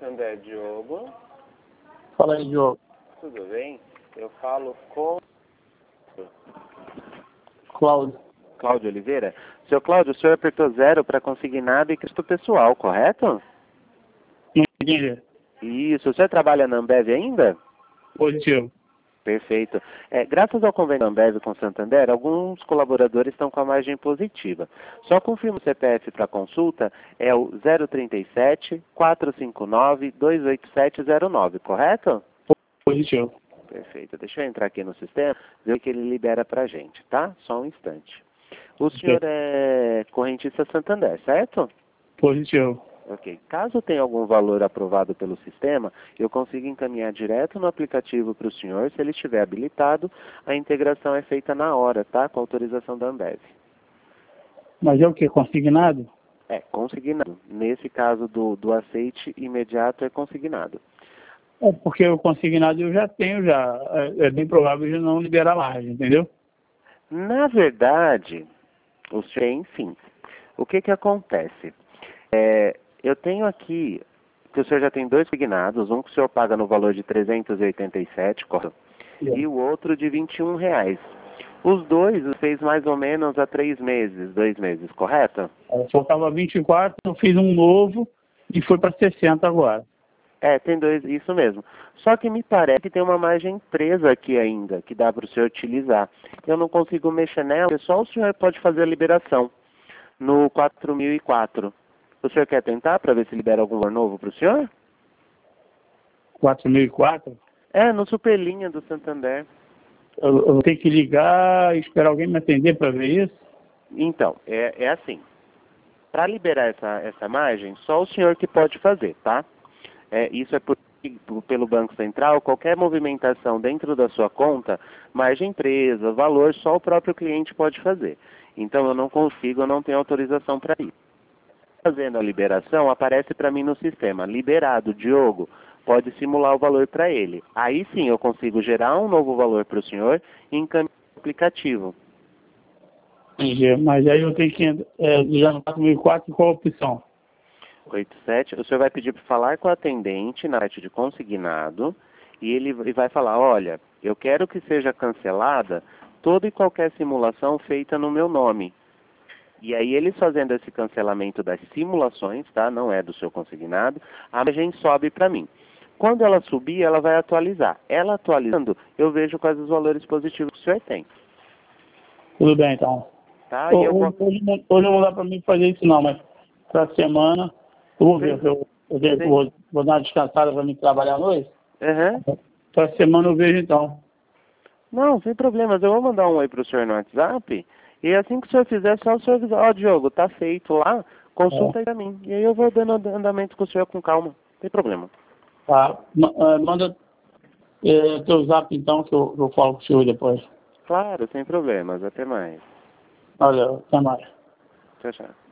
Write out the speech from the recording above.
Santander, Diogo. Fala aí, Diogo. Tudo bem? Eu falo com Cláudio. Cláudio Oliveira. Seu Cláudio, o senhor apertou 0 para consignado e crédito pessoal, correto? Não entendi. Isso. O senhor trabalha na Ambev ainda? Positivo. Perfeito. Graças ao convênio da Ambev com Santander, alguns colaboradores estão com a margem positiva. Só confirma o CPF para consulta, é o 037 459 28709, correto? Positivo. Perfeito. Deixa eu entrar aqui no sistema, ver o que ele libera para a gente, tá? Só um instante. O senhor é correntista Santander, certo? Positivo. Ok. Caso tenha algum valor aprovado pelo sistema, eu consigo encaminhar direto no aplicativo para o senhor. Se ele estiver habilitado, a integração é feita na hora, tá? Com autorização da Ambev. Mas é o que? Consignado? Consignado. Nesse caso do aceite imediato é consignado. É porque o consignado eu já tenho já. É bem provável de não liberar margem, entendeu? Na verdade, o senhor tem sim. O que acontece? Eu tenho aqui que o senhor já tem 2 consignados, um que o senhor paga no valor de 387, correto? E o outro de R$ 21. Os dois fez mais ou menos há 3 meses, 2 meses, correto? Faltava 24, eu fiz um novo e foi para 60 agora. Tem 2, isso mesmo. Só que me parece que tem uma margem presa aqui ainda, que dá para o senhor utilizar. Eu não consigo mexer nela, só o senhor pode fazer a liberação no 4004. O senhor quer tentar para ver se libera algum valor novo para o senhor? 4004? No Superlinha do Santander. Eu tenho que ligar e esperar alguém me atender para ver isso? Então, é assim. Para liberar essa margem, só o senhor que pode fazer, tá? Isso é pelo Banco Central, qualquer movimentação dentro da sua conta, margem presa, valor, só o próprio cliente pode fazer. Então eu não consigo, eu não tenho autorização para isso. Fazendo a liberação, aparece para mim no sistema, liberado, Diogo, pode simular o valor para ele. Aí sim eu consigo gerar um novo valor para o senhor e encaminhar o aplicativo. Entendi. Mas aí eu tenho que ligar no 4004, qual a opção? 87, o senhor vai pedir para falar com o atendente na parte de consignado e ele vai falar, olha, eu quero que seja cancelada toda e qualquer simulação feita no meu nome. E aí eles fazendo esse cancelamento das simulações, tá? Não é do seu consignado, a margem sobe para mim. Quando ela subir, ela vai atualizar. Ela atualizando, eu vejo quais os valores positivos que o senhor tem. Tudo bem, então. Tá? Hoje não vou dar para mim fazer isso não, mas para a semana, eu vou ver. Vou dar uma descansada para mim trabalhar à noite. Para a semana eu vejo então. Não, sem problemas. Eu vou mandar um oi para o senhor no WhatsApp. E assim que o senhor fizer, só o senhor avisar, Diogo, tá feito lá, consulta aí pra mim. E aí eu vou dando andamento com o senhor com calma. Não tem problema. Tá. Manda teu zap então, que eu falo com o senhor depois. Claro, sem problemas. Até mais. Valeu, até mais. Tchau, tchau.